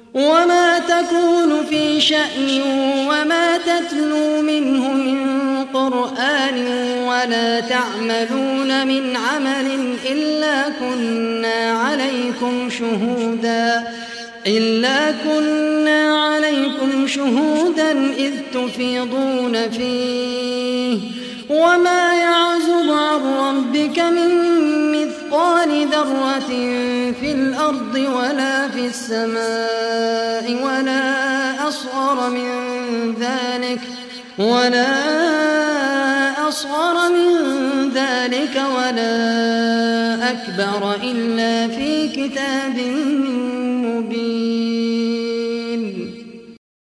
وما تكون في شأن وما تتلو منه من قرآن ولا تعملون من عمل إلا كنا عليكم شهودا إذ تفيضون فيه وما يعزب عن ربك من مثقال ذرة في الأرض ولا في السماء ولا أصغر من ذلك ولا أكبر إلا في كتاب